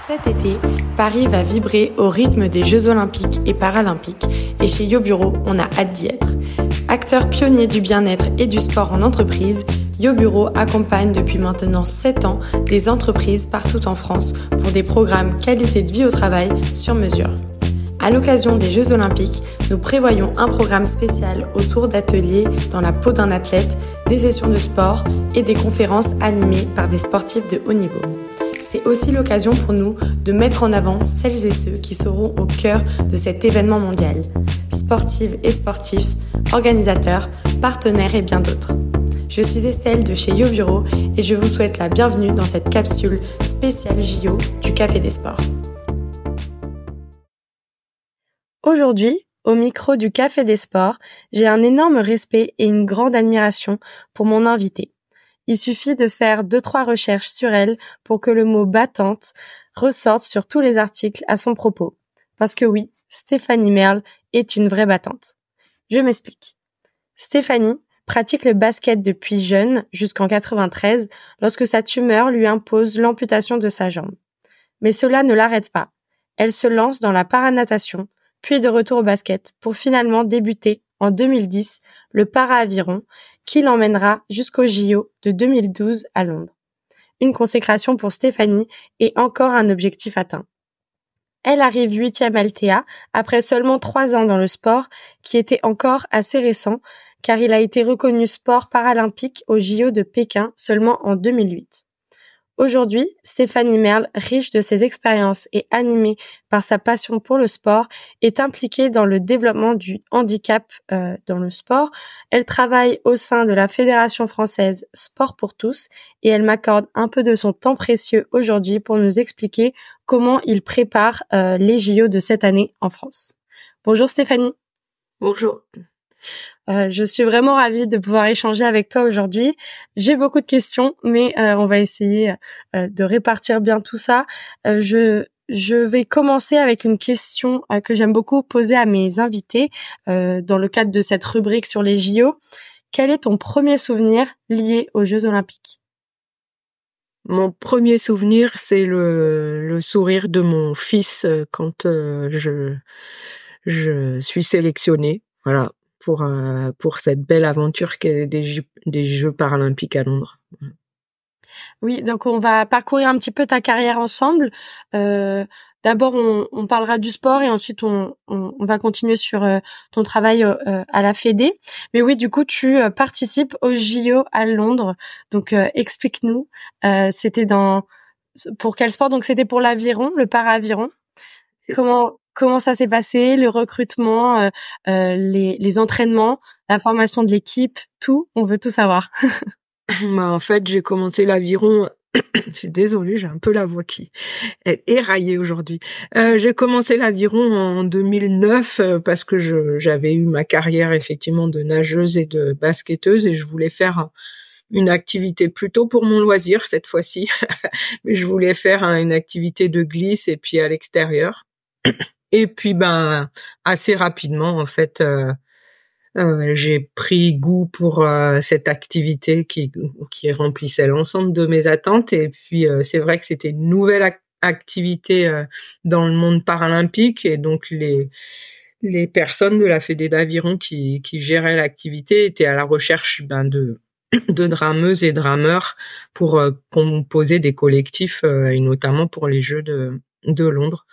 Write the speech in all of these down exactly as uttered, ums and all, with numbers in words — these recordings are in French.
Cet été, Paris va vibrer au rythme des Jeux Olympiques et Paralympiques et chez YoBureau, on a hâte d'y être. Acteur pionnier du bien-être et du sport en entreprise, YoBureau accompagne depuis maintenant sept ans des entreprises partout en France pour des programmes qualité de vie au travail sur mesure. À l'occasion des Jeux Olympiques, nous prévoyons un programme spécial autour d'ateliers dans la peau d'un athlète, des sessions de sport et des conférences animées par des sportifs de haut niveau. C'est aussi l'occasion pour nous de mettre en avant celles et ceux qui seront au cœur de cet événement mondial. Sportives et sportifs, organisateurs, partenaires et bien d'autres. Je suis Estelle de chez YoBureau et je vous souhaite la bienvenue dans cette capsule spéciale J O du Café des Sports. Aujourd'hui, au micro du Café des Sports, j'ai un énorme respect et une grande admiration pour mon invitée. Il suffit de faire deux trois recherches sur elle pour que le mot battante ressorte sur tous les articles à son propos. Parce que oui, Stéphanie Merle est une vraie battante. Je m'explique. Stéphanie pratique le basket depuis jeune jusqu'en quatre-vingt-treize lorsque sa tumeur lui impose l'amputation de sa jambe. Mais cela ne l'arrête pas. Elle se lance dans la paranatation, puis de retour au basket pour finalement débuter en deux mille dix le para-aviron qui l'emmènera jusqu'au J O de deux mille douze à Londres. Une consécration pour Stéphanie et encore un objectif atteint. Elle arrive huitième L T A après seulement trois ans dans le sport qui était encore assez récent car il a été reconnu sport paralympique au J O de Pékin seulement en deux mille huit. Aujourd'hui, Stéphanie Merle, riche de ses expériences et animée par sa passion pour le sport, est impliquée dans le développement du handicap euh, dans le sport. Elle travaille au sein de la Fédération française Sport pour tous et elle m'accorde un peu de son temps précieux aujourd'hui pour nous expliquer comment il prépare euh, les J O de cette année en France. Bonjour Stéphanie. Bonjour. Euh, je suis vraiment ravie de pouvoir échanger avec toi aujourd'hui. J'ai beaucoup de questions, mais euh, on va essayer euh, de répartir bien tout ça. Euh, je je vais commencer avec une question euh, que j'aime beaucoup poser à mes invités euh, dans le cadre de cette rubrique sur les J O. Quel est ton premier souvenir lié aux Jeux Olympiques ? Mon premier souvenir, c'est le, le sourire de mon fils quand euh, je je suis sélectionnée. Voilà. pour euh, pour cette belle aventure qu'est des Jeux, des Jeux paralympiques à Londres. Oui, donc on va parcourir un petit peu ta carrière ensemble. Euh, d'abord, on, on parlera du sport et ensuite on, on, on va continuer sur euh, ton travail euh, à la Fédé. Mais oui, du coup, tu euh, participes au J O à Londres. Donc, euh, explique-nous. Euh, c'était dans pour quel sport ? Donc, c'était pour l'aviron, le para-aviron. Comment comment ça s'est passé, le recrutement, euh, euh, les les entraînements, la formation de l'équipe, tout, on veut tout savoir. Bah, en fait, j'ai commencé l'aviron. Je suis désolée, j'ai un peu la voix qui est éraillée aujourd'hui. Euh, j'ai commencé l'aviron en deux mille neuf euh, parce que je j'avais eu ma carrière effectivement de nageuse et de basketteuse et je voulais faire une activité plutôt pour mon loisir cette fois-ci. Mais je voulais faire hein, une activité de glisse et puis à l'extérieur. Et puis ben assez rapidement en fait euh, euh, j'ai pris goût pour euh, cette activité qui qui remplissait l'ensemble de mes attentes et puis euh, c'est vrai que c'était une nouvelle ac- activité euh, dans le monde paralympique et donc les les personnes de la Fédé d'aviron qui qui géraient l'activité étaient à la recherche ben de de drameuses et drameurs pour euh, composer des collectifs euh, et notamment pour les Jeux de de Londres.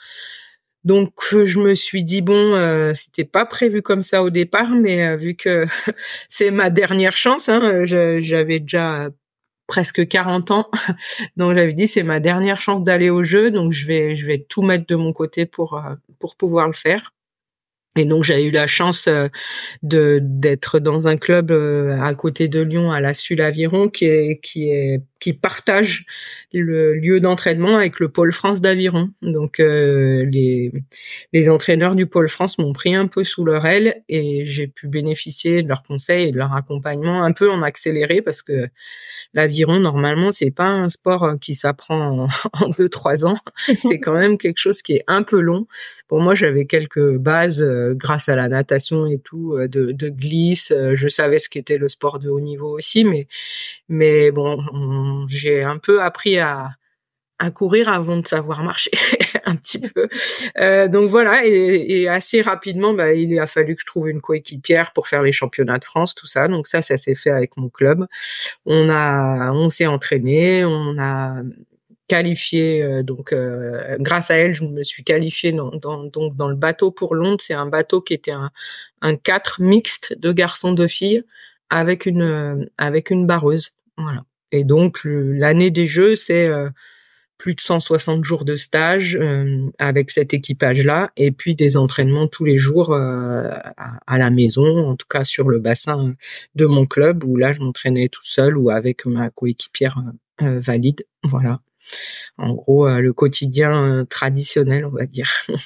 Donc je me suis dit bon, euh, c'était pas prévu comme ça au départ, mais euh, vu que c'est ma dernière chance, hein, je, j'avais déjà presque quarante ans, donc j'avais dit c'est ma dernière chance d'aller au jeu, donc je vais je vais tout mettre de mon côté pour euh, pour pouvoir le faire. Et donc j'ai eu la chance euh, de d'être dans un club euh, à côté de Lyon, à la Sulle Aviron, qui est qui est qui partage le lieu d'entraînement avec le pôle France d'aviron. Donc euh, les les entraîneurs du pôle France m'ont pris un peu sous leur aile et j'ai pu bénéficier de leurs conseils et de leur accompagnement un peu en accéléré parce que l'aviron normalement c'est pas un sport qui s'apprend en, en deux trois ans. C'est quand même quelque chose qui est un peu long. Pour moi, j'avais quelques bases euh, grâce à la natation et tout, euh, de, de glisse. Euh, je savais ce qu'était le sport de haut niveau aussi, mais mais bon, on- j'ai un peu appris à à courir avant de savoir marcher un petit peu. Euh, donc voilà, et, et assez rapidement, bah, il a fallu que je trouve une coéquipière pour faire les championnats de France, tout ça. Donc ça, ça s'est fait avec mon club. On a, on s'est entraîné, on a qualifié, euh, donc euh, grâce à elle, je me suis qualifiée dans, dans, donc dans le bateau pour Londres. C'est un bateau qui était un, un quatre mixte de garçons, de filles, avec une euh, avec une barreuse. Voilà. Et donc le, l'année des Jeux, c'est euh, plus de cent soixante jours de stage euh, avec cet équipage-là, et puis des entraînements tous les jours euh, à, à la maison, en tout cas sur le bassin de mon club, où là je m'entraînais toute seule ou avec ma coéquipière euh, valide. Voilà. En gros, euh, le quotidien euh, traditionnel, on va dire.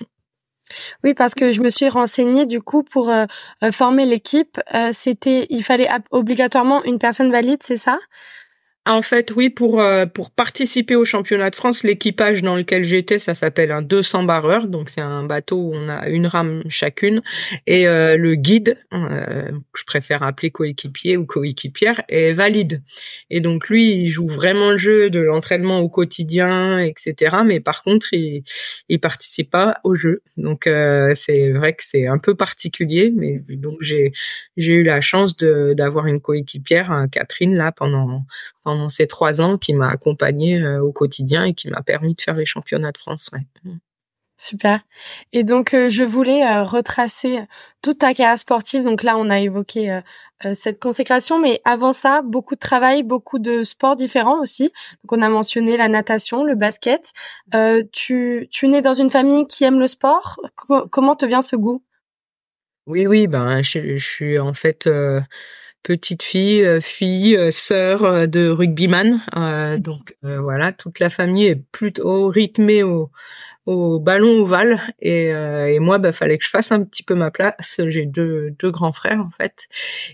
Oui, parce que je me suis renseignée du coup pour euh, former l'équipe. Euh, c'était, il fallait obligatoirement une personne valide, c'est ça? En fait, oui, pour euh, pour participer au championnat de France, l'équipage dans lequel j'étais, ça s'appelle un deux cents barreur, donc c'est un bateau où on a une rame chacune, et euh, le guide, euh, je préfère appeler coéquipier ou coéquipière, est valide. Et donc lui, il joue vraiment le jeu de l'entraînement au quotidien, et cetera. Mais par contre, il il participe pas au jeu. Donc euh, c'est vrai que c'est un peu particulier, mais donc j'ai j'ai eu la chance de d'avoir une coéquipière, Catherine, là pendant pendant pendant ces trois ans qui m'a accompagnée euh, au quotidien et qui m'a permis de faire les championnats de France. Ouais. Super. Et donc, euh, je voulais euh, retracer toute ta carrière sportive. Donc là, on a évoqué euh, euh, cette consécration, mais avant ça, beaucoup de travail, beaucoup de sports différents aussi. Donc, on a mentionné la natation, le basket. Euh, tu, tu nais dans une famille qui aime le sport. Co- comment te vient ce goût? Oui, oui, ben je, je suis en fait euh, petite fille, euh, fille, euh, sœur euh, de rugbyman. Euh, donc euh, voilà, toute la famille est plutôt rythmée au au ballon ovale, et, euh, et moi bah fallait que je fasse un petit peu ma place. J'ai deux deux grands frères en fait,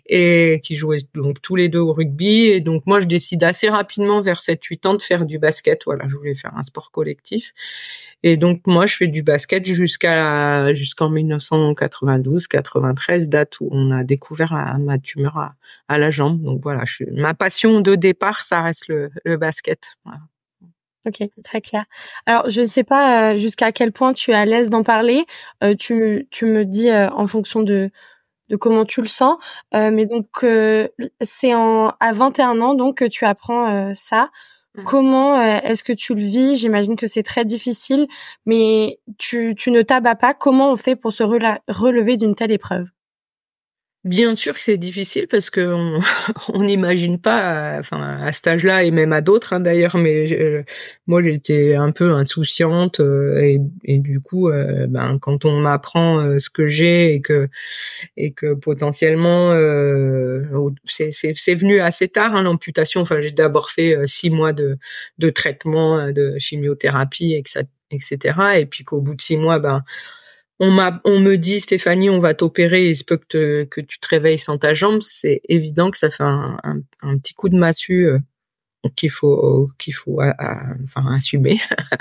et qui jouaient donc tous les deux au rugby, et donc moi je décide assez rapidement vers sept huit ans de faire du basket. Voilà, je voulais faire un sport collectif, et donc moi je fais du basket jusqu'à jusqu'en dix-neuf cent quatre-vingt-douze quatre-vingt-treize, date où on a découvert la, ma tumeur à, à la jambe. Donc voilà, je, ma passion de départ, ça reste le, le basket. Voilà. Ok, très clair. Alors, je ne sais pas euh, jusqu'à quel point tu es à l'aise d'en parler. Euh, tu, tu me dis euh, en fonction de, de comment tu le sens. Euh, mais donc, euh, c'est en à vingt et un ans donc que tu apprends euh, ça. Mmh. Comment euh, est-ce que tu le vis? J'imagine que c'est très difficile, mais tu, tu ne t'abats pas. Comment on fait pour se rela- relever d'une telle épreuve? Bien sûr que c'est difficile parce que on on n'imagine pas, enfin à cet âge-là et même à d'autres hein, d'ailleurs, mais je, moi j'étais un peu insouciante euh, et, et du coup euh, ben quand on m'apprend euh, ce que j'ai et que et que potentiellement euh, c'est c'est c'est venu assez tard hein, l'amputation. Enfin j'ai d'abord fait euh, six mois de de traitement, de chimiothérapie et que ça, et cetera. Et puis qu'au bout de six mois ben On m'a, on me dit, Stéphanie, on va t'opérer, il se peut que, te, que tu te réveilles sans ta jambe. C'est évident que ça fait un, un, un petit coup de massue euh, qu'il faut, qu'il faut, euh, enfin, assumer.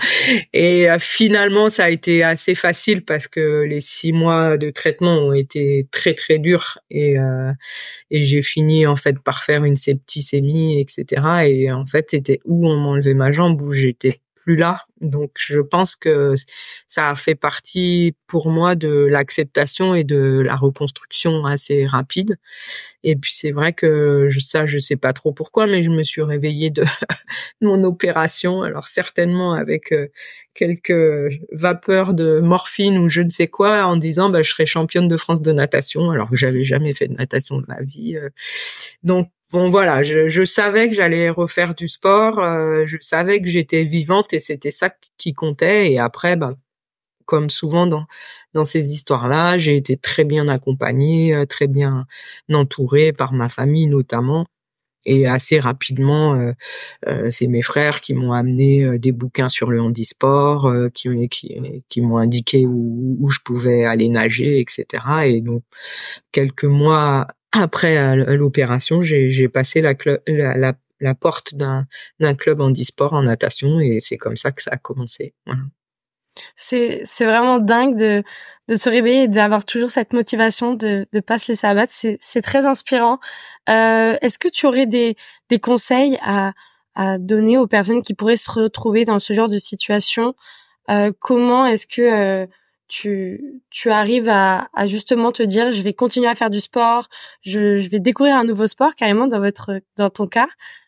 Et euh, finalement, ça a été assez facile parce que les six mois de traitement ont été très très durs, et euh, et j'ai fini en fait par faire une septicémie, et cetera. Et en fait, c'était où on m'enlevait ma jambe, où j'étais plus là. Donc je pense que ça a fait partie pour moi de l'acceptation et de la reconstruction assez rapide. Et puis c'est vrai que je, ça je sais pas trop pourquoi, mais je me suis réveillée de mon opération, alors certainement avec euh, quelques vapeurs de morphine ou je ne sais quoi, en disant bah je serai championne de France de natation, alors que j'avais jamais fait de natation de ma vie. euh. Donc bon voilà, je, je savais que j'allais refaire du sport, euh, je savais que j'étais vivante et c'était ça qui comptait. Et après, bah, comme souvent dans dans ces histoires-là, j'ai été très bien accompagnée, euh, très bien entourée par ma famille notamment. Et assez rapidement, euh, euh, c'est mes frères qui m'ont amené euh, des bouquins sur le handisport, euh, qui, qui, qui m'ont indiqué où, où je pouvais aller nager, et cetera. Et donc, quelques mois après euh, l'opération, j'ai, j'ai passé la, cl- la, la, la porte d'un, d'un club handisport en natation, et c'est comme ça que ça a commencé. Voilà. C'est c'est vraiment dingue de de se réveiller et d'avoir toujours cette motivation de de pas se laisser abattre. C'est c'est très inspirant. Euh, est-ce que tu aurais des des conseils à à donner aux personnes qui pourraient se retrouver dans ce genre de situation? Euh, comment est-ce que euh, tu tu arrives à, à justement te dire je vais continuer à faire du sport, je, je vais découvrir un nouveau sport carrément dans votre dans ton cas?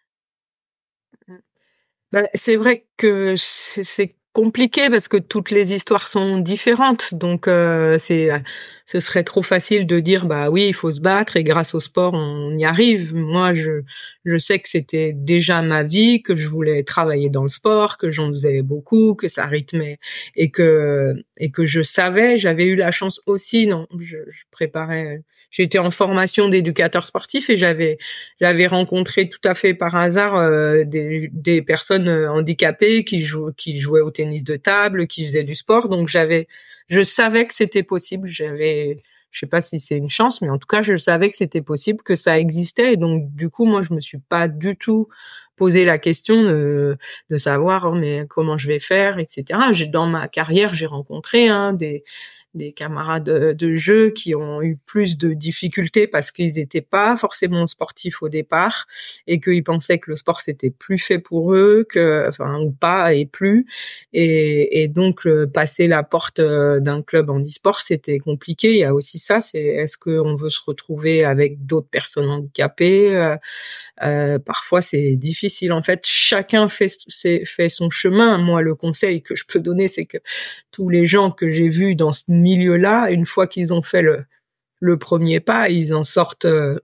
Bah, c'est vrai que c'est c'est compliqué parce que toutes les histoires sont différentes. Donc, euh, c'est, ce serait trop facile de dire, bah oui, il faut se battre et grâce au sport, on y arrive. Moi, je, je sais que c'était déjà ma vie, que je voulais travailler dans le sport, que j'en faisais beaucoup, que ça rythmait et que, et que je savais, j'avais eu la chance aussi, non, je, je préparais, j'étais en formation d'éducateur sportif et j'avais, j'avais rencontré tout à fait par hasard euh, des, des personnes handicapées qui jouent, qui jouaient au tennis de table, qui faisaient du sport. Donc j'avais, je savais que c'était possible. J'avais, je sais pas si c'est une chance, mais en tout cas je savais que c'était possible, que ça existait. Et donc du coup moi je me suis pas du tout posé la question de, de savoir oh, mais comment je vais faire, et cetera. J'ai, dans ma carrière j'ai rencontré hein, des des camarades de, de jeu qui ont eu plus de difficultés parce qu'ils n'étaient pas forcément sportifs au départ et qu'ils pensaient que le sport c'était plus fait pour eux, que enfin ou pas et plus et, et donc le, passer la porte d'un club handisport c'était compliqué. Il y a aussi ça, c'est est-ce qu'on veut se retrouver avec d'autres personnes handicapées? euh, euh, parfois c'est difficile. En fait, chacun fait fait son chemin. Moi, le conseil que je peux donner, c'est que tous les gens que j'ai vus dans ce milieu-là, une fois qu'ils ont fait le le premier pas, ils en sortent euh,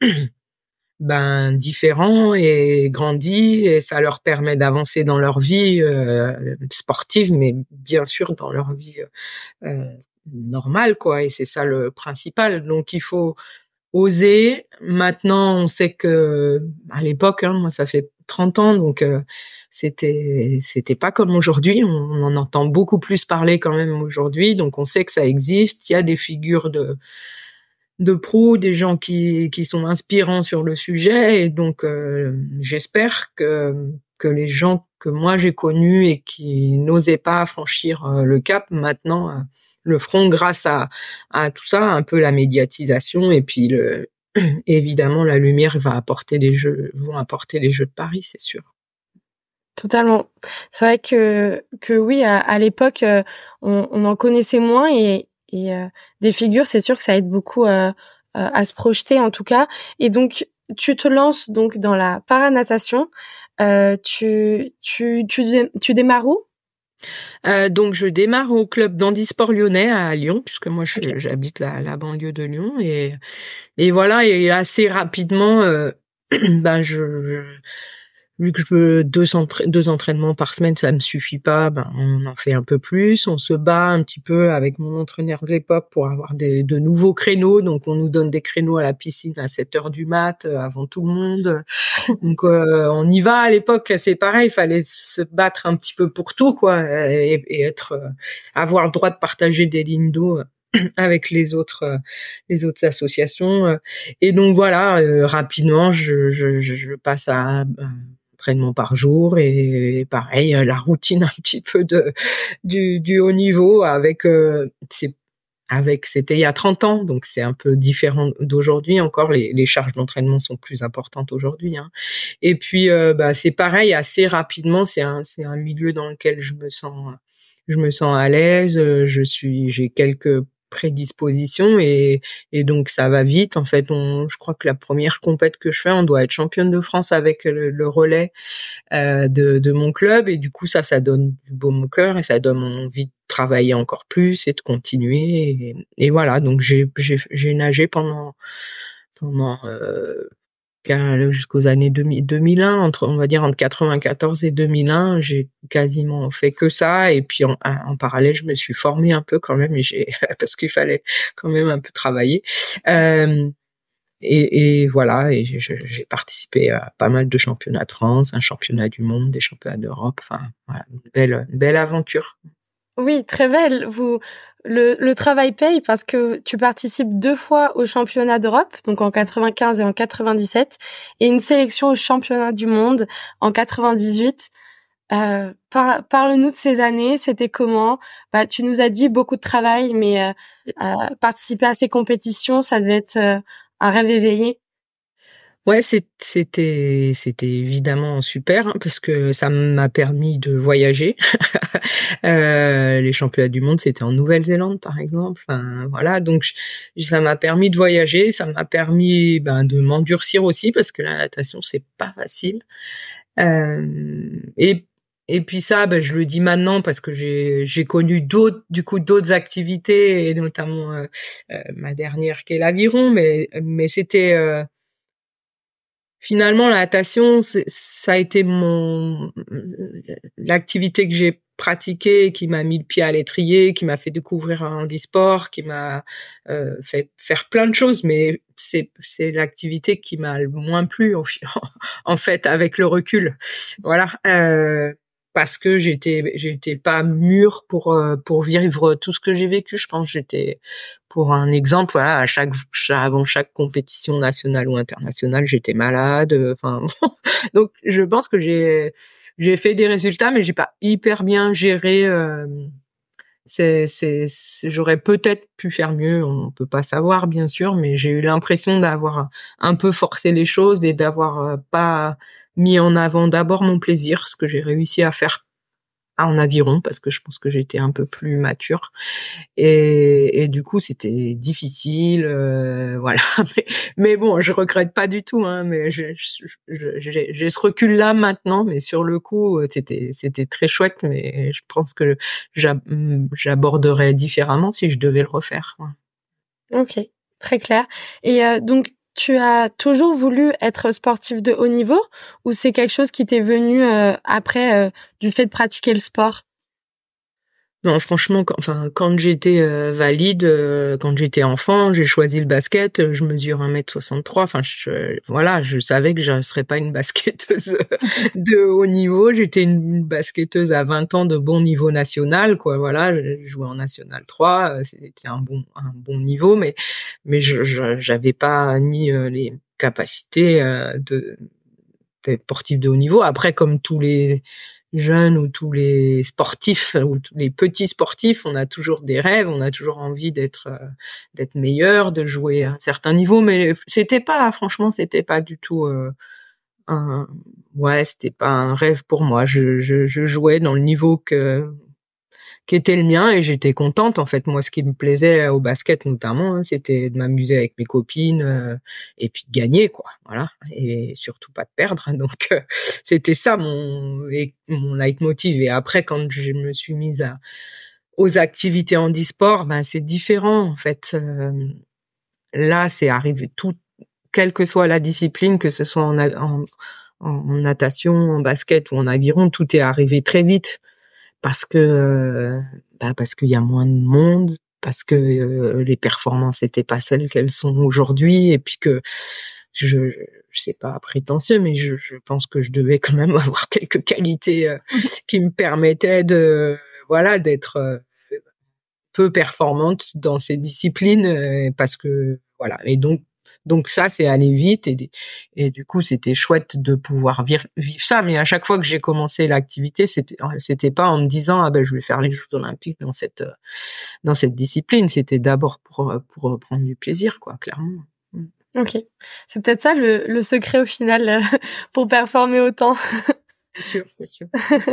ben différents et grandis et ça leur permet d'avancer dans leur vie euh, sportive, mais bien sûr dans leur vie euh, normale, quoi. Et c'est ça le principal. Donc il faut oser. Maintenant, on sait que à l'époque, hein, moi ça fait trente ans, donc euh, c'était c'était pas comme aujourd'hui. On, on en entend beaucoup plus parler quand même aujourd'hui, donc on sait que ça existe. Il y a des figures de de pros, des gens qui qui sont inspirants sur le sujet, et donc euh, j'espère que que les gens que moi j'ai connus et qui n'osaient pas franchir euh, le cap maintenant euh, le feront grâce à à tout ça, un peu la médiatisation et puis le évidemment la lumière va apporter les jeux vont apporter les Jeux de Paris, c'est sûr. Totalement. C'est vrai que que oui, à, à l'époque, euh, on, on en connaissait moins et et euh, des figures, c'est sûr que ça aide beaucoup euh, euh, à se projeter en tout cas. Et donc tu te lances donc dans la paranatation. Euh, tu tu tu dé- tu démarres où? Euh, donc je démarre au club d'handisport lyonnais à Lyon, puisque moi Ok. je, j'habite la, la banlieue de Lyon, et et voilà, et assez rapidement euh, ben je, je vu que je veux deux, entra- deux entraînements par semaine, ça me suffit pas, ben on en fait un peu plus. On se bat un petit peu avec mon entraîneur de l'époque pour avoir des, de nouveaux créneaux. Donc on nous donne des créneaux à la piscine à sept heures du mat euh, avant tout le monde. Donc euh, on y va à l'époque, c'est pareil, il fallait se battre un petit peu pour tout, quoi, et, et être, euh, avoir le droit de partager des lignes d'eau avec les autres, euh, les autres associations. euh. Et donc voilà, euh, rapidement, je, je, je je passe à un entraînement par jour et pareil, euh, la routine un petit peu de du, du haut niveau avec euh, c'est avec c'était il y a trente ans, donc c'est un peu différent d'aujourd'hui. Encore les, les charges d'entraînement sont plus importantes aujourd'hui, hein. Et puis euh, bah c'est pareil, assez rapidement, c'est un c'est un milieu dans lequel je me sens je me sens à l'aise, euh, je suis j'ai quelques prédispositions et et donc ça va vite. En fait, on je crois que la première compète que je fais, on doit être championne de France avec le, le relais euh, de, de mon club, et du coup ça ça donne du baume au cœur et ça donne envie de travailler encore plus et de continuer, et, et voilà. Donc j'ai j'ai j'ai nagé pendant pendant euh, jusqu'aux années deux mille, deux mille un, entre on va dire entre quatre-vingt-quatorze et deux mille un, j'ai quasiment fait que ça. Et puis en, en parallèle je me suis formée un peu quand même, et j'ai parce qu'il fallait quand même un peu travailler. Euh, Et, et voilà, et j'ai, j'ai participé à pas mal de championnats de France, un championnat du monde, des championnats d'Europe. Enfin, voilà, une belle, une belle aventure. Oui, très belle. Vous, le, le travail paye parce que tu participes deux fois au championnat d'Europe, donc en quatre-vingt-quinze et en quatre-vingt-dix-sept, et une sélection au championnat du monde en quatre-vingt-dix-huit. Euh, par, parle-nous de ces années. C'était comment? Bah, tu nous as dit beaucoup de travail, mais euh, euh, participer à ces compétitions, ça devait être euh, un rêve éveillé. Ouais, c'est c'était c'était évidemment super, hein, parce que ça m'a permis de voyager. Heu, les championnats du monde, c'était en Nouvelle-Zélande, par exemple, enfin, voilà, donc j ça m'a permis de voyager, ça m'a permis, ben, de m'endurcir aussi parce que la natation, c'est pas facile. Hem et et puis ça, bah, je le dis maintenant parce que j'ai j'ai connu d'autres du coup, d'autres activités et notamment, heu heu, ma dernière qui est l'aviron, mais mais c'était, heu finalement, la natation, c'est ça a été mon l'activité que j'ai pratiquée, qui m'a mis le pied à l'étrier, qui m'a fait découvrir un handisport, qui m'a, heu, fait faire plein de choses, mais c'est c'est l'activité qui m'a le moins plu au fi en fait, avec le recul. Voilà, heu, parce que j'étais j'étais pas mûre pour, heu, pour vivre tout ce que j'ai vécu. Je pense j'étais pour un exemple, voilà, à chaque cha avant chaque compétition nationale ou internationale, j'étais malade, heu, enfin bon. Donc je pense que j'ai j'ai fait des résultats, mais j'ai pas hyper bien géré, hem, c'est c'est c j'aurais peut-être pu faire mieux, on peut pas savoir bien sûr, mais j'ai eu l'impression d'avoir un peu forcé les choses et d'avoir, heu, pas mis en avant d'abord mon plaisir, ce que j'ai réussi à faire en aviron parce que je pense que j'étais un peu plus mature et et du coup, c'était difficile, heu, voilà, mais mais bon, je regrette pas du tout, hein, mais je je je j'ai j'ai ce recul-là maintenant, mais sur le coup, heu, c'était c'était très chouette, mais je pense que j'ab mmh, j'aborderais différemment si je devais le refaire, ouais. OK, très clair et heu, donc tu as toujours voulu être sportif de haut niveau ou c'est quelque chose qui t'est venu, heu, après, heu, du fait de pratiquer le sport? Non, franchement, quand enfin, quand j'étais, heu, valide, heu, quand j'étais enfant, j'ai choisi le basket, heu, je mesure un mètre soixante-trois, enfin je voilà, je savais que je serais pas une basketteuse de haut niveau. J'étais une basketteuse à vingt ans de bon niveau national, quoi, voilà, je jouais en national trois, heu, c'était un bon un bon niveau, mais mais je je j'avais pas ni, heu, les capacités, heu, de d'être sportive de haut niveau. Après, comme tous les jeunes ou tous les sportifs ou tous les petits sportifs, on a toujours des rêves, on a toujours envie d'être, heu, d'être meilleur, de jouer à un certain niveau, mais c'était pas franchement, c'était pas du tout, heu, un ouais, c'était pas un rêve pour moi. Je je je jouais dans le niveau que qui était le mien et j'étais contente en fait. Moi, ce qui me plaisait au basket notamment, hein, c'était de m'amuser avec mes copines, heu et puis de gagner quoi, voilà et surtout pas de perdre donc heu, c'était ça mon et mon leitmotiv et après quand je me suis mise à aux activités handisport, ben, c'est différent en fait, hem, là, c'est arrivé tout quelle que soit la discipline, que ce soit en na en en natation, en basket ou en aviron, tout est arrivé très vite parce que, heu, bah, parce qu'il y a moins de monde, parce que, heu, les performances étaient pas celles qu'elles sont aujourd'hui et puis que je je c'est pas prétentieux, mais je je pense que je devais quand même avoir quelques qualités, heu, qui me permettaient de voilà, d'être, heu, peu performante dans ces disciplines, heu, parce que voilà et donc donc ça, c'est allé vite et des et du coup, c'était chouette de pouvoir vir vivre ça, mais à chaque fois que j'ai commencé l'activité, c'était c'était pas en me disant: «Ah ben, je vais faire les jeux olympiques dans cette, heu, dans cette discipline». C'était d'abord pour, heu, pour, prendre du plaisir, quoi, clairement. Mmh. OK. C'est peut-être ça le le secret au final, heu, pour performer autant. C'est sûr, c'est sûr.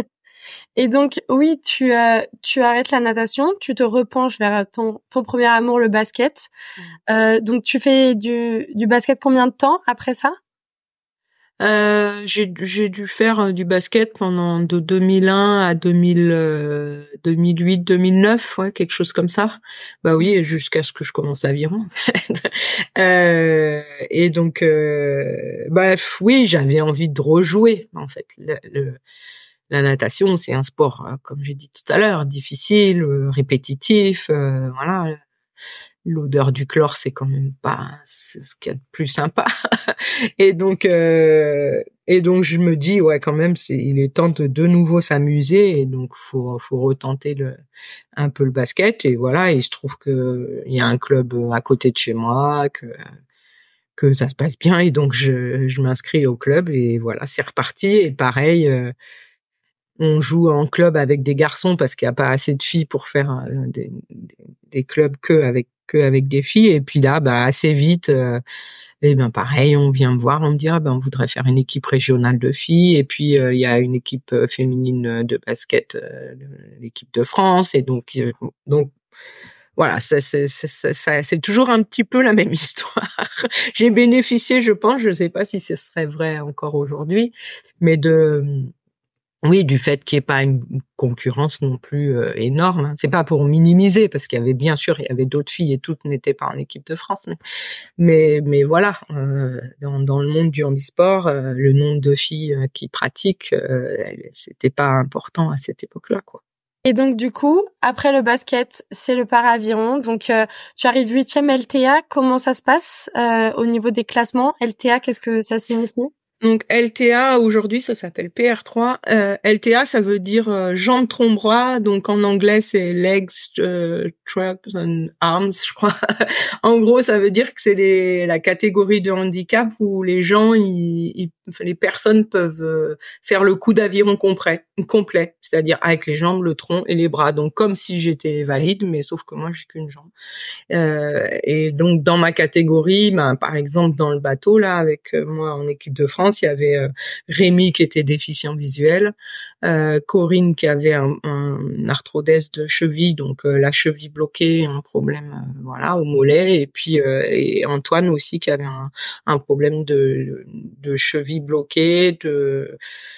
Et donc oui, tu, heu, tu arrêtes la natation, tu te repenches vers ton ton premier amour, le basket. Mmh. Heu, donc tu fais du du basket combien de temps après ça? Heu, j'ai dû j'ai dû faire, heu, du basket pendant de deux mille un à deux mille, heu, deux mille huit-deux mille neuf, ouais, quelque chose comme ça. Bah oui, et jusqu'à ce que je commence l'aviron. Heu et donc heu, bah oui, j'avais envie de rejouer, en fait. Le le la natation, c'est un sport, heu, comme j'ai dit tout à l'heure, difficile, heu, répétitif, heu, voilà. L'odeur du chlore, c'est quand même pas c'est ce qu'il y a de plus sympa. Et donc, heu et donc je me dis: «Ouais, quand même, c'est il est temps de de nouveau s'amuser et donc faut faut retenter le un peu le basket» et voilà et il se trouve qu'il y a un club, heu, à côté de chez moi, que que ça se passe bien et donc je je m'inscris au club et voilà, c'est reparti et pareil, heu, on joue en club avec des garçons parce qu'il y a pas assez de filles pour faire, heu, des des des clubs qu'avec qu'avec des filles et puis là, bah, assez vite, heu Et ben pareil, on vient me voir, on me dit ah ben on voudrait faire une équipe régionale de filles et puis il euh, y a une équipe euh, féminine de basket, euh, l'équipe de France et donc euh, donc voilà, ça c'est c'est ça, ça c'est toujours un petit peu la même histoire. J'ai bénéficié, je pense, je sais pas si ce serait vrai encore aujourd'hui, mais de oui, du fait qu'il n'y ait pas une concurrence non plus euh, énorme. Hein. C'est pas pour minimiser, parce qu'il y avait bien sûr, il y avait d'autres filles et toutes n'étaient pas en équipe de France. Mais mais, mais voilà, euh, dans, dans le monde du handisport, euh, le nombre de filles euh, qui pratiquent, euh, c'était pas important à cette époque-là, quoi. Et donc du coup, après le basket, c'est le para-aviron. Donc euh, tu arrives huitième L T A. Comment ça se passe euh, au niveau des classements? L T A, qu'est-ce que ça signifie? Donc L T A aujourd'hui ça s'appelle P R trois. Euh, L T A ça veut dire euh, jambes tronc bras, donc en anglais c'est legs, euh, trucks and arms je crois. En gros ça veut dire que c'est les, la catégorie de handicap où les gens, ils, ils, enfin, les personnes peuvent euh, faire le coup d'aviron complet, complet, c'est-à-dire avec les jambes, le tronc et les bras. Donc comme si j'étais valide, mais sauf que moi j'ai qu'une jambe. Euh, et donc dans ma catégorie, ben, par exemple dans le bateau là avec euh, moi en équipe de France, il y avait euh, Rémi qui était déficient visuel, euh, Corinne qui avait un, un une arthrodèse de cheville, donc euh, la cheville bloquée, un problème euh, voilà au mollet, et puis euh, et Antoine aussi qui avait un, un problème de, de cheville bloquée, de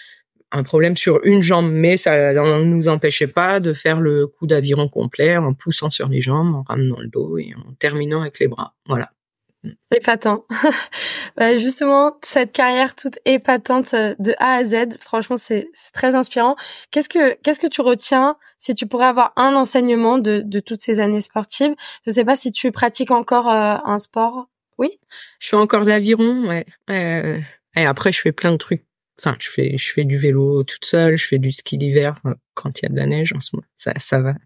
un problème sur une jambe, mais ça ne nous empêchait pas de faire le coup d'aviron complet en poussant sur les jambes, en ramenant le dos et en terminant avec les bras. Voilà. Épatant. Bah, justement, cette carrière toute épatante de A à Z, franchement, c'est, c'est très inspirant. Qu'est-ce que, qu'est-ce que tu retiens si tu pourrais avoir un enseignement de, de toutes ces années sportives? Je sais pas si tu pratiques encore euh, un sport. Oui? Je fais encore de l'aviron, ouais. Euh, et après, je fais plein de trucs. Enfin, je fais, je fais du vélo toute seule, je fais du ski d'hiver quand il y a de la neige en ce moment. Ça, ça va,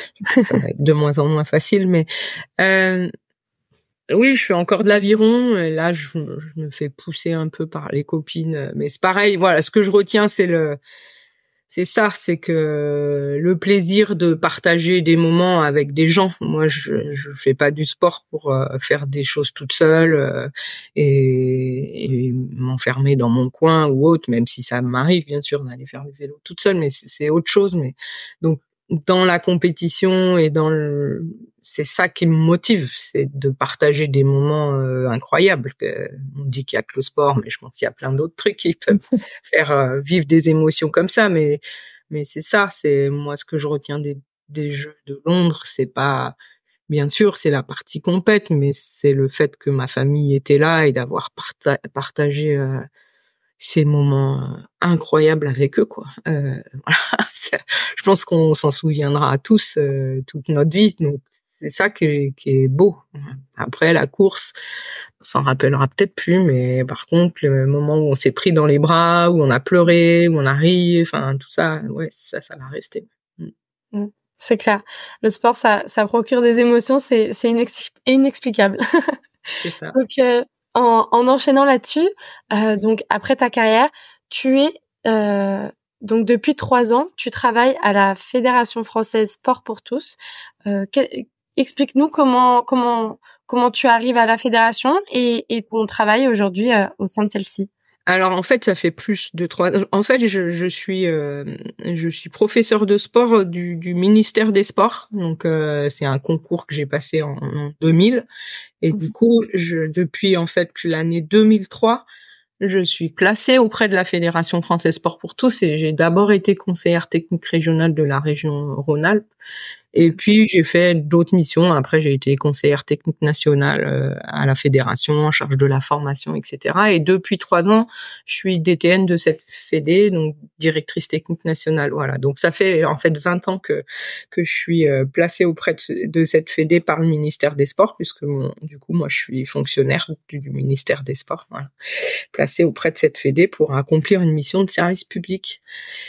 ça va être de moins en moins facile, mais euh, oui, je fais encore de l'aviron. Et là, je, je me fais pousser un peu par les copines, mais c'est pareil. Voilà, ce que je retiens, c'est le, c'est ça, c'est que le plaisir de partager des moments avec des gens. Moi, je, je fais pas du sport pour euh, faire des choses toute seule euh, et, et m'enfermer dans mon coin ou autre, même si ça m'arrive bien sûr d'aller faire du vélo toute seule, mais c'est, c'est autre chose. Mais donc dans la compétition et dans le, c'est ça qui me motive, c'est de partager des moments euh, incroyables. On dit qu'il y a que le sport, mais je pense qu'il y a plein d'autres trucs qui peuvent faire euh, vivre des émotions comme ça. Mais mais c'est ça, c'est moi ce que je retiens des des Jeux de Londres, c'est pas bien sûr c'est la partie compète, mais c'est le fait que ma famille était là et d'avoir parta- partagé euh, ces moments euh, incroyables avec eux, quoi. Euh, voilà, je pense qu'on s'en souviendra tous euh, toute notre vie. Donc c'est ça qui est, qui est beau. Après la course, on s'en rappellera peut-être plus, mais par contre le moment où on s'est pris dans les bras, où on a pleuré, où on a ri, enfin tout ça, ouais, ça, ça va rester. Mm. C'est clair. Le sport, ça, ça procure des émotions, c'est, c'est inex- inexplicable. C'est ça. Donc, euh, en, en enchaînant là-dessus, euh, donc après ta carrière, tu es euh, donc depuis trois ans, tu travailles à la Fédération française Sport pour tous. Euh, que- explique-nous comment comment comment tu arrives à la fédération et, et ton travail aujourd'hui euh, au sein de celle-ci. Alors en fait, ça fait plus de trois. En fait, je, je suis euh, je suis professeur de sport du, du ministère des Sports. Donc euh, c'est un concours que j'ai passé en, en deux mille. Et du coup, je, depuis en fait l'année deux mille trois, je suis placée auprès de la Fédération française Sport pour tous. Et j'ai d'abord été conseillère technique régionale de la région Rhône-Alpes. Et puis j'ai fait d'autres missions. Après, j'ai été conseillère technique nationale euh, à la fédération en charge de la formation, et cetera. Et depuis trois ans, je suis D T N de cette fédé, donc directrice technique nationale. Voilà. Donc ça fait en fait vingt ans que que je suis euh, placée auprès de, de cette fédé par le ministère des Sports, puisque mon, du coup moi je suis fonctionnaire du, du ministère des Sports. Voilà. Placée auprès de cette fédé pour accomplir une mission de service public.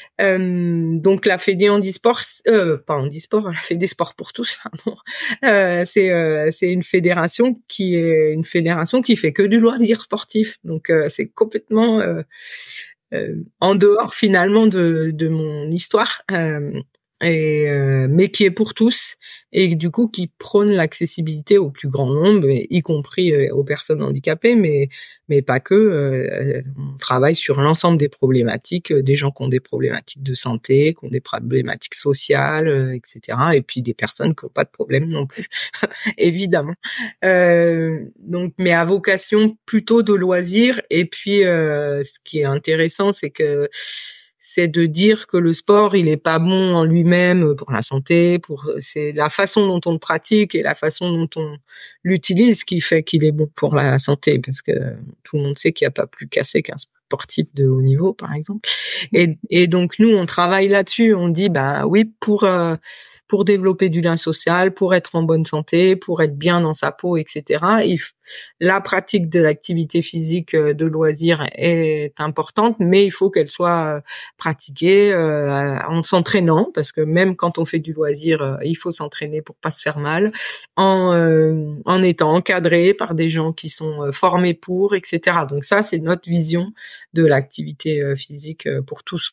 Euh, donc la Fédé handisport, euh, pas handisport, la Fédé sport pour tous, pardon. Euh, c'est euh, c'est une fédération qui est une fédération qui fait que du loisir sportif. Donc euh, c'est complètement euh, euh, en dehors finalement de de mon histoire. Euh, et euh, mais qui est pour tous et du coup qui prône l'accessibilité au plus grand nombre, y compris euh, aux personnes handicapées, mais mais pas que. Euh, on travaille sur l'ensemble des problématiques, euh, des gens qui ont des problématiques de santé, qui ont des problématiques sociales, euh, et cetera. Et puis des personnes qui n'ont pas de problème non plus, évidemment. Euh, donc, mais à vocation plutôt de loisir. Et puis, euh, ce qui est intéressant, c'est que c'est de dire que le sport, il est pas bon en lui-même pour la santé, pour c'est la façon dont on le pratique et la façon dont on l'utilise qui fait qu'il est bon pour la santé, parce que tout le monde sait qu'il n'y a pas plus cassé qu'un sportif de haut niveau, par exemple. Et, et donc nous, on travaille là-dessus. On dit, bah oui, pour euh, pour développer du lien social, pour être en bonne santé, pour être bien dans sa peau, et cetera. Il, la pratique de l'activité physique de loisir est importante, mais il faut qu'elle soit pratiquée euh, en s'entraînant, parce que même quand on fait du loisir, euh, il faut s'entraîner pour pas se faire mal, en euh, en étant encadré par des gens qui sont euh, formés pour, et cetera. Donc ça, c'est notre vision de l'activité euh, physique euh, pour tous.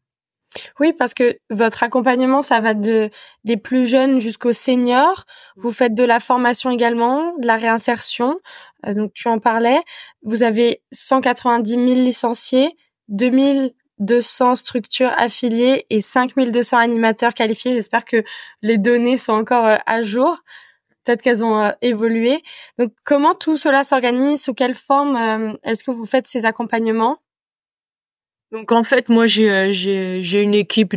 Oui, parce que votre accompagnement, ça va de des plus jeunes jusqu'aux seniors. Vous faites de la formation également, de la réinsertion. Euh, donc tu en parlais. Vous avez cent quatre-vingt-dix mille licenciés, deux mille deux cents structures affiliées et cinq mille deux cents animateurs qualifiés. J'espère que les données sont encore euh, à jour. Peut-être qu'elles ont euh, évolué. Donc comment tout cela s'organise? Sous quelle forme euh, est-ce que vous faites ces accompagnements? Donc en fait, moi j'ai j'ai j'ai une équipe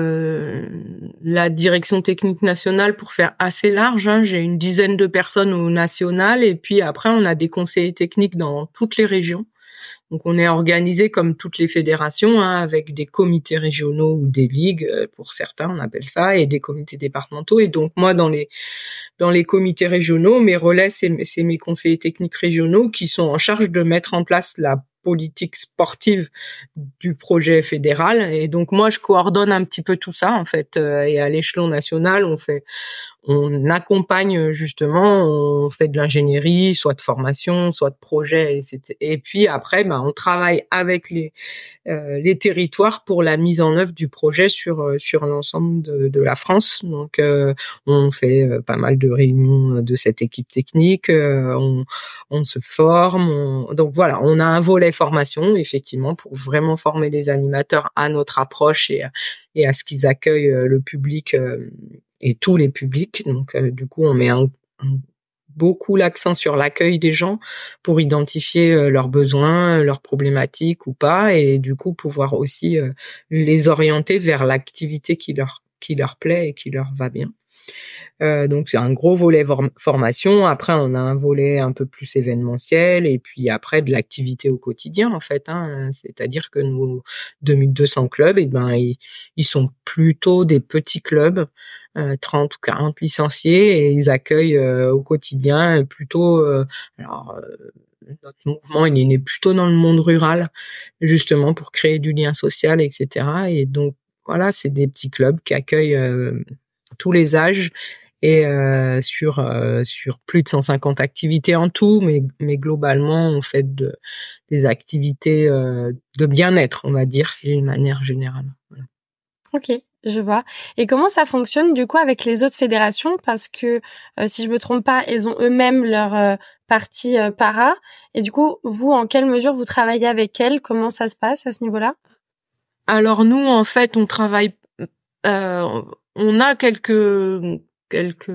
de la direction technique nationale pour faire assez large. Hein. J'ai une dizaine de personnes au national et puis après on a des conseillers techniques dans toutes les régions. Donc on est organisé comme toutes les fédérations, hein, avec des comités régionaux ou des ligues pour certains, on appelle ça, et des comités départementaux. Et donc moi dans les dans les comités régionaux, mes relais c'est, c'est mes conseillers techniques régionaux qui sont en charge de mettre en place la politique sportive du projet fédéral. Et donc moi je coordonne un petit peu tout ça en fait. Et à l'échelon national, on fait on accompagne justement, on fait de l'ingénierie, soit de formation, soit de projet, et puis après, ben on travaille avec les euh, les territoires pour la mise en œuvre du projet sur sur l'ensemble de, de la France. Donc euh, on fait euh, pas mal de réunions de cette équipe technique, euh, on on se forme, on... donc voilà, on a un volet formation effectivement pour vraiment former les animateurs à notre approche et et à ce qu'ils accueillent le public. Euh, et tous les publics. Donc, euh, du coup, on met un, un, beaucoup l'accent sur l'accueil des gens pour identifier euh, leurs besoins, leurs problématiques ou pas, et du coup, pouvoir aussi euh, les orienter vers l'activité qui leur qui leur plaît et qui leur va bien. Euh, donc c'est un gros volet vorm- formation. Après on a un volet un peu plus événementiel et puis après de l'activité au quotidien en fait. Hein. C'est-à-dire que nos deux mille deux cents clubs, et ben ils, ils sont plutôt des petits clubs, euh, trente ou quarante licenciés et ils accueillent euh, au quotidien plutôt. Euh, alors euh, notre mouvement il est né plutôt dans le monde rural justement pour créer du lien social, et cetera. Et donc voilà, c'est des petits clubs qui accueillent euh, tous les âges et euh, sur euh, sur plus de cent cinquante activités en tout, mais mais globalement on fait de des activités euh, de bien-être, on va dire, d'une manière générale. Voilà. Ok, je vois. Et comment ça fonctionne du coup avec les autres fédérations? Parce que euh, si je me trompe pas, ils ont eux-mêmes leur euh, partie euh, para. Et du coup, vous, en quelle mesure vous travaillez avec elles? Comment ça se passe à ce niveau-là? Alors nous, en fait, on travaille, euh, on a quelques quelques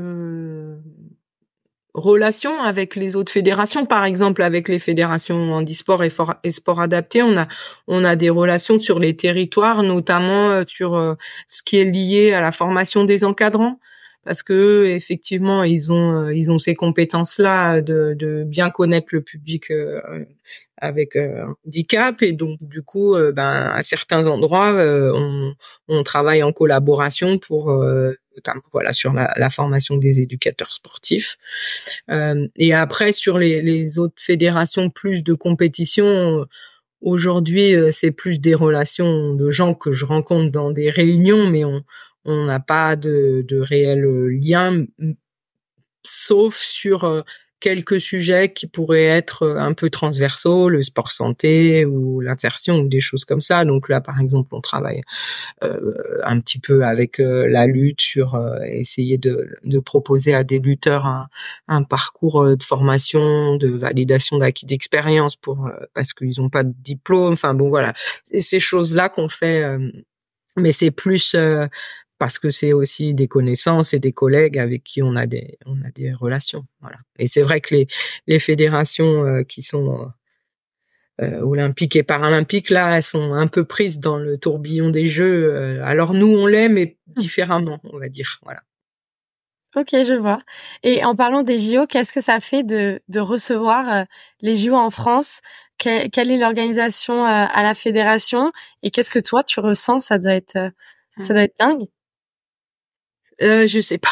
relations avec les autres fédérations, par exemple avec les fédérations handisport et, for- et sport adapté, on a on a des relations sur les territoires, notamment euh, sur euh, ce qui est lié à la formation des encadrants, parce que effectivement ils ont euh, ils ont ces compétences là de de bien connaître le public euh, avec euh, handicap, et donc du coup euh, ben à certains endroits euh, on on travaille en collaboration pour euh, notamment voilà sur la, la formation des éducateurs sportifs. Euh, et après sur les les autres fédérations, plus de compétition. Aujourd'hui, euh, c'est plus des relations de gens que je rencontre dans des réunions, mais on on n'a pas de de réel lien, sauf sur euh, quelques sujets qui pourraient être un peu transversaux, le sport santé ou l'insertion ou des choses comme ça. Donc là, par exemple, on travaille euh, un petit peu avec euh, la lutte sur euh, essayer de, de proposer à des lutteurs un, un parcours de formation, de validation d'acquis d'expérience pour euh, parce qu'ils n'ont pas de diplôme. Enfin bon, voilà, c'est ces choses-là qu'on fait, euh, mais c'est plus euh, parce que c'est aussi des connaissances et des collègues avec qui on a des on a des relations. Voilà. Et c'est vrai que les les fédérations euh, qui sont euh, olympiques et paralympiques là, elles sont un peu prises dans le tourbillon des Jeux. Euh, alors nous on l'est, mais différemment, on va dire. Voilà. Ok, je vois. Et en parlant des J O, qu'est-ce que ça fait de de recevoir euh, les J O en France? Que, quelle est l'organisation euh, à la fédération? Et qu'est-ce que toi tu ressens? Ça doit être euh, ça doit être dingue. Euh, je sais pas.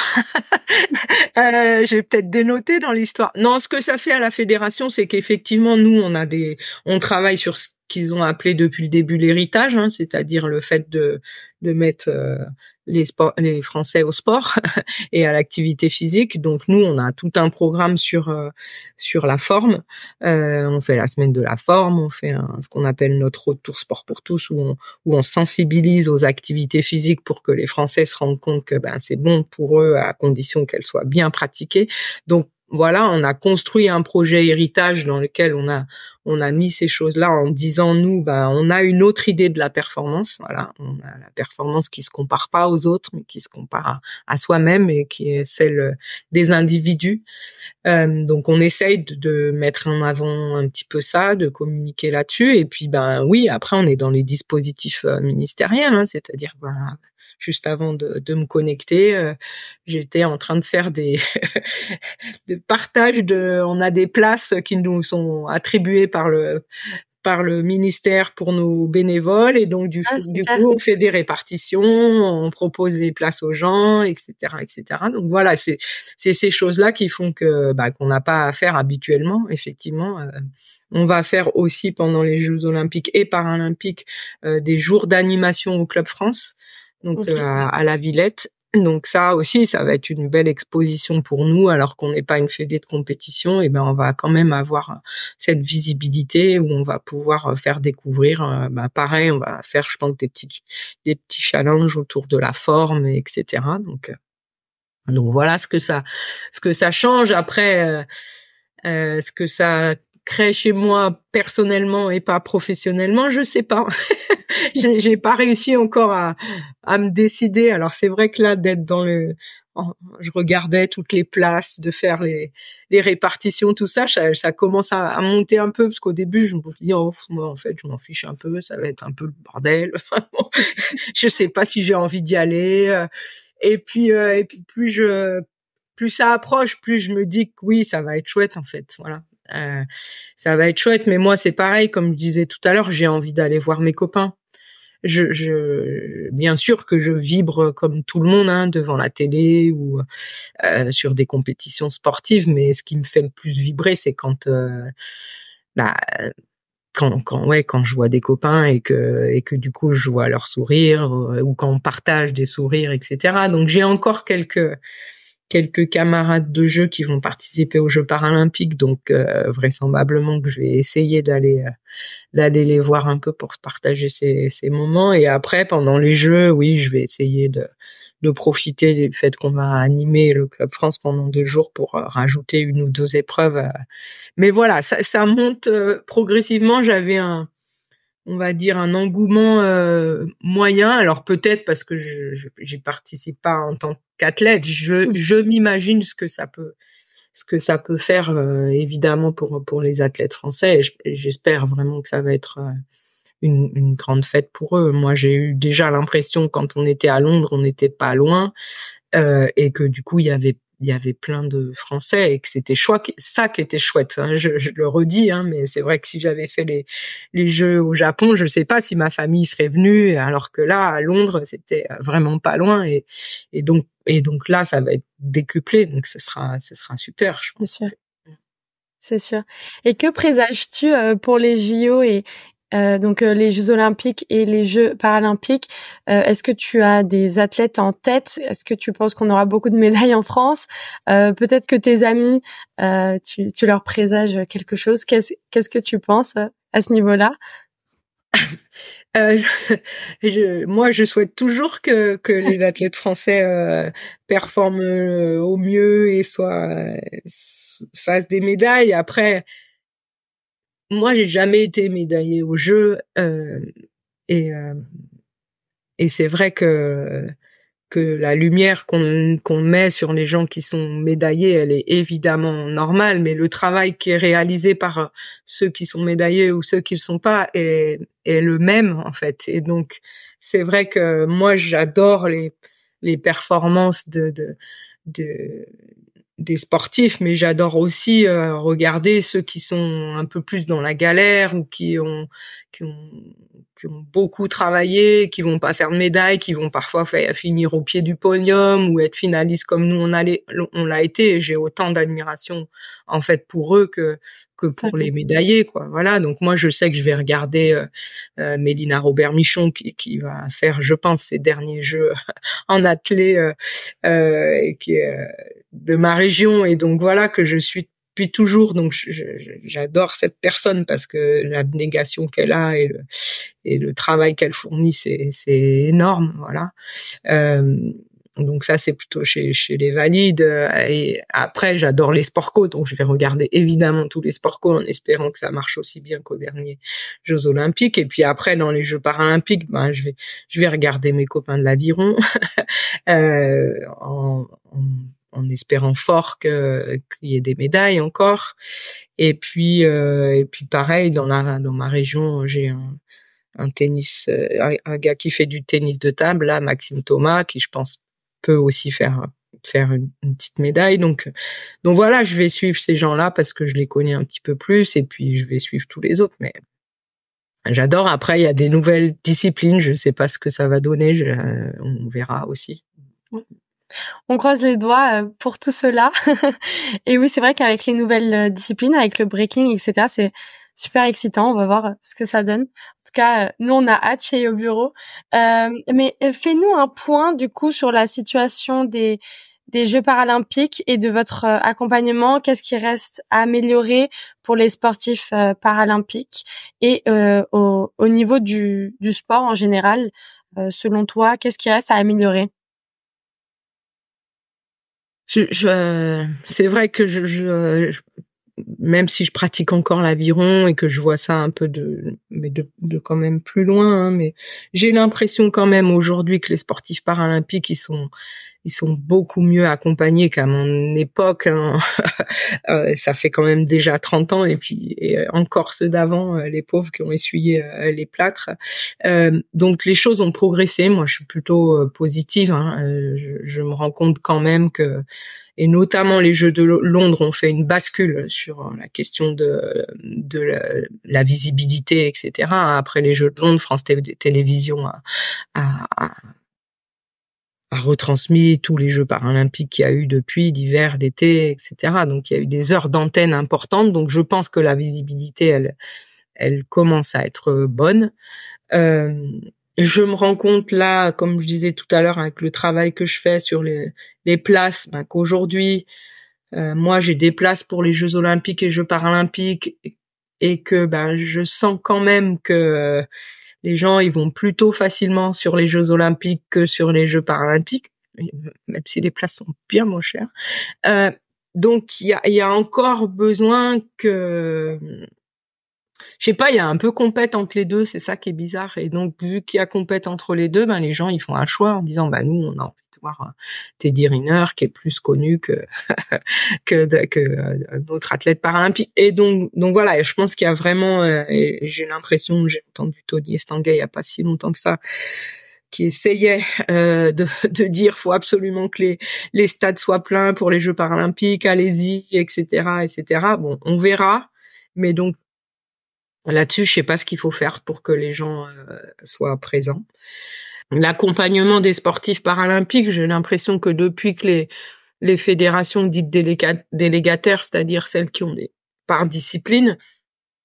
euh, j'ai peut-être dénoté dans l'histoire. Non, ce que ça fait à la fédération, c'est qu'effectivement, nous, on a des, on travaille sur ce qu'ils ont appelé depuis le début l'héritage, hein, c'est-à-dire le fait de de mettre euh, les sports, les Français au sport et à l'activité physique. Donc nous, on a tout un programme sur euh, sur la forme. Euh, on fait la semaine de la forme, on fait un, ce qu'on appelle notre retour sport pour tous, où on où on sensibilise aux activités physiques pour que les Français se rendent compte que ben c'est bon pour eux à condition qu'elles soient bien pratiquées. Donc voilà, on a construit un projet héritage dans lequel on a on a mis ces choses-là en disant nous ben on a une autre idée de la performance. Voilà, on a la performance qui se compare pas aux autres, mais qui se compare à, à soi-même et qui est celle des individus. Euh, donc on essaye de, de mettre en avant un petit peu ça, de communiquer là-dessus. Et puis ben oui, après on est dans les dispositifs euh, ministériels, hein, c'est-à-dire ben, juste avant de, de me connecter, euh, j'étais en train de faire des de partage de. On a des places qui nous sont attribuées par le par le ministère pour nos bénévoles et donc du, Ah, du super. coup on fait des répartitions, on propose les places aux gens, et cetera, et cetera. Donc voilà, c'est c'est ces choses-là qui font que bah qu'on n'a pas à faire habituellement. Effectivement, euh, on va faire aussi pendant les Jeux Olympiques et Paralympiques euh, des jours d'animation au Club France, donc Okay. euh, à, à la Villette. Donc ça aussi, ça va être une belle exposition pour nous, alors qu'on n'est pas une fédé de compétition, et ben on va quand même avoir cette visibilité où on va pouvoir faire découvrir. Euh, ben pareil, on va faire, je pense, des petits des petits challenges autour de la forme, et cetera. Donc euh, donc voilà ce que ça ce que ça change. Après, euh, euh, ce que ça crée chez moi personnellement et pas professionnellement, je sais pas. j'ai, j'ai pas réussi encore à, à me décider. Alors c'est vrai que là, d'être dans le, je regardais toutes les places, de faire les, les répartitions, tout ça, ça, ça commence à, à monter un peu parce qu'au début, je me dis, oh, moi, en fait, je m'en fiche un peu, ça va être un peu le bordel. Je sais pas si j'ai envie d'y aller. Et puis, euh, et puis plus je, plus ça approche, plus je me dis que oui, ça va être chouette en fait. Voilà. Euh, ça va être chouette, mais moi c'est pareil, comme je disais tout à l'heure, j'ai envie d'aller voir mes copains. Je, je, bien sûr que je vibre comme tout le monde hein, devant la télé ou euh, sur des compétitions sportives, mais ce qui me fait le plus vibrer, c'est quand, euh, bah, quand, quand, ouais, quand je vois des copains et que, et que du coup je vois leur sourire ou quand on partage des sourires, et cetera. Donc j'ai encore quelques quelques camarades de jeu qui vont participer aux Jeux paralympiques, donc euh, vraisemblablement que je vais essayer d'aller euh, d'aller les voir un peu pour partager ces, ces moments. Et après, pendant les Jeux, oui, je vais essayer de de profiter du fait qu'on va animer le Club France pendant deux jours pour euh, rajouter une ou deux épreuves. Euh. Mais voilà, ça, ça monte euh, progressivement. J'avais un on va dire un engouement euh, moyen. Alors peut-être parce que je, je j'y participe pas en tant qu'athlète, je je m'imagine ce que ça peut ce que ça peut faire euh, évidemment pour pour les athlètes français. Et j'espère vraiment que ça va être euh, une une grande fête pour eux. Moi, j'ai eu déjà l'impression quand on était à Londres, on n'était pas loin euh, et que du coup il y avait il y avait plein de Français et que c'était chouette, ça qui était chouette. Hein, je, je le redis, hein, mais c'est vrai que si j'avais fait les les Jeux au Japon, je sais pas si ma famille serait venue, alors que là à Londres c'était vraiment pas loin et et donc et donc là ça va être décuplé, donc ce sera ce sera super, je pense. C'est sûr. C'est sûr. Et que présages-tu euh, pour les J O et euh, donc euh, les Jeux olympiques et les Jeux paralympiques. Euh, est-ce que tu as des athlètes en tête? Est-ce que tu penses qu'on aura beaucoup de médailles en France? euh, Peut-être que tes amis, euh, tu, tu leur présages quelque chose. Qu'est-ce, qu'est-ce que tu penses euh, à ce niveau-là? Euh, je, je- moi, je souhaite toujours que, que les athlètes français euh, performent euh, au mieux et soient euh, s- fassent des médailles. Après, moi, j'ai jamais été médaillée aux Jeux euh, et euh, et c'est vrai que que la lumière qu'on qu'on met sur les gens qui sont médaillés, elle est évidemment normale, mais le travail qui est réalisé par ceux qui sont médaillés ou ceux qui le sont pas est, est le même en fait. Et donc c'est vrai que moi j'adore les les performances de de, de des sportifs, mais j'adore aussi euh, regarder ceux qui sont un peu plus dans la galère ou qui ont qui ont qui ont beaucoup travaillé, qui vont pas faire de médaille, qui vont parfois faire, finir au pied du podium ou être finalistes comme nous on allait, on l'a été. Et j'ai autant d'admiration en fait pour eux que que pour les médaillés, quoi. Voilà. Donc moi je sais que je vais regarder euh, euh, Mélina Robert-Michon qui, qui va faire, je pense, ses derniers jeux en athlée, euh, euh, et qui est euh, de ma région, et donc voilà que je suis depuis toujours. Donc je, je, j'adore cette personne parce que l'abnégation qu'elle a et le, et le travail qu'elle fournit, c'est, c'est énorme, voilà. Euh, donc ça, c'est plutôt chez, chez les valides. Et après, j'adore les sport co, donc je vais regarder évidemment tous les sport co en espérant que ça marche aussi bien qu'aux derniers Jeux olympiques. Et puis après, dans les Jeux paralympiques, ben je vais, je vais regarder mes copains de l'aviron euh, en, en, en espérant fort que qu'il y ait des médailles encore. Et puis, euh, et puis pareil, dans la dans ma région, j'ai un un tennis, un, un gars qui fait du tennis de table, là, Maxime Thomas, qui je pense peut aussi faire faire une, une petite médaille. Donc, donc voilà, je vais suivre ces gens-là parce que je les connais un petit peu plus, et puis je vais suivre tous les autres. Mais j'adore. Après, il y a des nouvelles disciplines. Je sais pas ce que ça va donner. Je, on verra aussi. On croise les doigts pour tout cela. Et oui, c'est vrai qu'avec les nouvelles disciplines, avec le breaking, et cetera, c'est super excitant. On va voir ce que ça donne. En tout cas, nous, on a hâte chez au bureau. Euh, mais fais-nous un point, du coup, sur la situation des des Jeux paralympiques et de votre accompagnement. Qu'est-ce qui reste à améliorer pour les sportifs paralympiques et euh, au, au niveau du, du sport en général, euh, selon toi, qu'est-ce qui reste à améliorer? Je, je, c'est vrai que je, je, je, même si je pratique encore l'aviron et que je vois ça un peu de, mais de, de quand même plus loin, hein, mais j'ai l'impression quand même aujourd'hui que les sportifs paralympiques, ils sont, ils sont beaucoup mieux accompagnés qu'à mon époque, hein. euh, ça fait quand même déjà trente ans, et puis et encore ceux d'avant, euh, les pauvres qui ont essuyé euh, les plâtres. Euh, donc les choses ont progressé. Moi, je suis plutôt euh, positive, hein. Euh, je, je me rends compte quand même que, et notamment les Jeux de Londres ont fait une bascule sur la question de, de la, la visibilité, et cetera. Après les Jeux de Londres, France Télévisions a, a, a a retransmis tous les Jeux paralympiques qu'il y a eu depuis, d'hiver, d'été, et cetera. Donc il y a eu des heures d'antenne importantes. Donc je pense que la visibilité, elle, elle commence à être bonne. Euh, je me rends compte là, comme je disais tout à l'heure, avec le travail que je fais sur les, les places, ben, qu'aujourd'hui, euh, moi j'ai des places pour les Jeux olympiques et Jeux paralympiques, et que ben je sens quand même que euh, les gens, ils vont plutôt facilement sur les Jeux olympiques que sur les Jeux paralympiques, même si les places sont bien moins chères. Euh, donc, il y a, y a encore besoin que... Je sais pas, il y a un peu compète entre les deux, c'est ça qui est bizarre. Et donc, vu qu'il y a compète entre les deux, ben les gens, ils font un choix en disant, bah nous, on a envie de voir Teddy Riner, qui est plus connu que que, de, que euh, d'autres athlètes paralympiques. Et donc, donc voilà, je pense qu'il y a vraiment, euh, et j'ai l'impression, j'ai entendu Tony Estanguet il y a pas si longtemps que ça, qui essayait euh, de, de dire faut absolument que les, les stades soient pleins pour les Jeux paralympiques, allez-y, et cetera, et cetera. Bon, on verra, mais donc là-dessus, je sais pas ce qu'il faut faire pour que les gens euh, soient présents. L'accompagnement des sportifs paralympiques, j'ai l'impression que depuis que les les fédérations dites déléga- délégataires, c'est-à-dire celles qui ont des par discipline,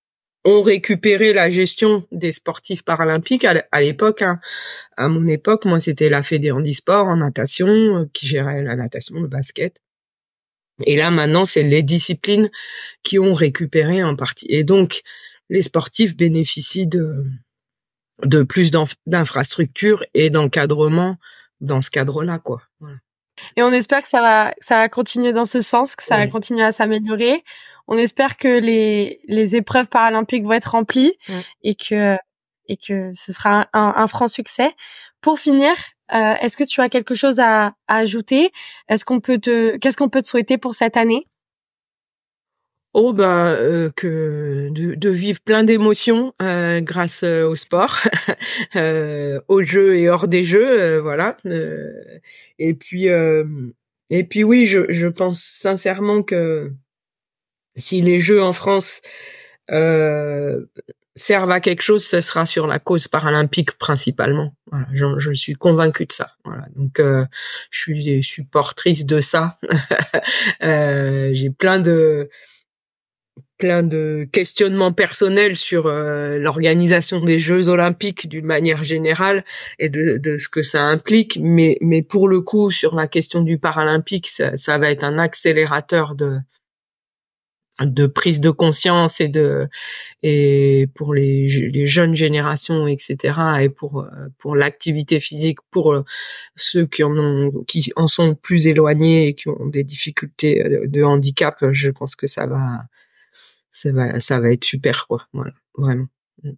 ont récupéré la gestion des sportifs paralympiques à, à l'époque. Hein. À mon époque, moi, c'était la Fédé handisport en natation euh, qui gérait la natation, le basket. Et là, maintenant, c'est les disciplines qui ont récupéré en partie. Et donc, les sportifs bénéficient de, de plus d'infrastructures et d'encadrement dans ce cadre-là, quoi. Voilà. Et on espère que ça va, ça va continuer dans ce sens, que ça ouais. va continuer à s'améliorer. On espère que les, les épreuves paralympiques vont être remplies ouais. et que, et que ce sera un, un franc succès. Pour finir, euh, est-ce que tu as quelque chose à, à ajouter? Est-ce qu'on peut te, qu'est-ce qu'on peut te souhaiter pour cette année? Oh ben euh, que de, de vivre plein d'émotions euh, grâce euh, au sport, euh, aux jeux et hors des jeux, euh, voilà. Euh, et puis euh, et puis oui, je, je pense sincèrement que si les Jeux en France euh, servent à quelque chose, ce sera sur la cause paralympique principalement. Voilà, je, je suis convaincue de ça. Voilà, donc euh, je suis supportrice de ça. euh, j'ai plein de plein de questionnements personnels sur euh, l'organisation des Jeux olympiques d'une manière générale et de, de ce que ça implique, mais mais pour le coup sur la question du paralympique, ça, ça va être un accélérateur de de prise de conscience et de et pour les les jeunes générations, et cetera, et pour pour l'activité physique pour ceux qui en ont qui en sont plus éloignés et qui ont des difficultés de, de handicap. Je pense que ça va ça va ça va être super, quoi. Voilà, vraiment.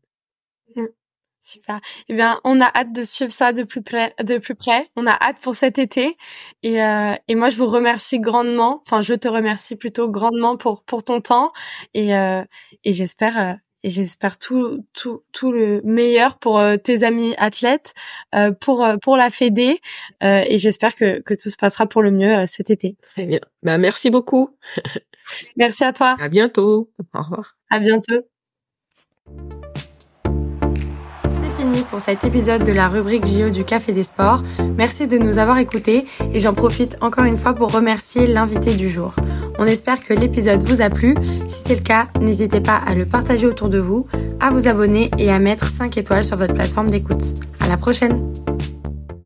Super. Eh bien, on a hâte de suivre ça de plus près, de plus près. On a hâte pour cet été. Et, euh, et moi, je vous remercie grandement. Enfin, je te remercie plutôt grandement pour, pour ton temps. Et, euh, et j'espère, euh, et j'espère tout, tout, tout le meilleur pour euh, tes amis athlètes, euh, pour, euh, pour la Fédé. Euh, et j'espère que, que tout se passera pour le mieux euh, cet été. Très bien. Ben, merci beaucoup. Merci à toi. À bientôt. Au revoir. À bientôt. Fini pour cet épisode de la rubrique J O du Café des Sports. Merci de nous avoir écoutés et j'en profite encore une fois pour remercier l'invité du jour. On espère que l'épisode vous a plu. Si c'est le cas, n'hésitez pas à le partager autour de vous, à vous abonner et à mettre cinq étoiles sur votre plateforme d'écoute. À la prochaine!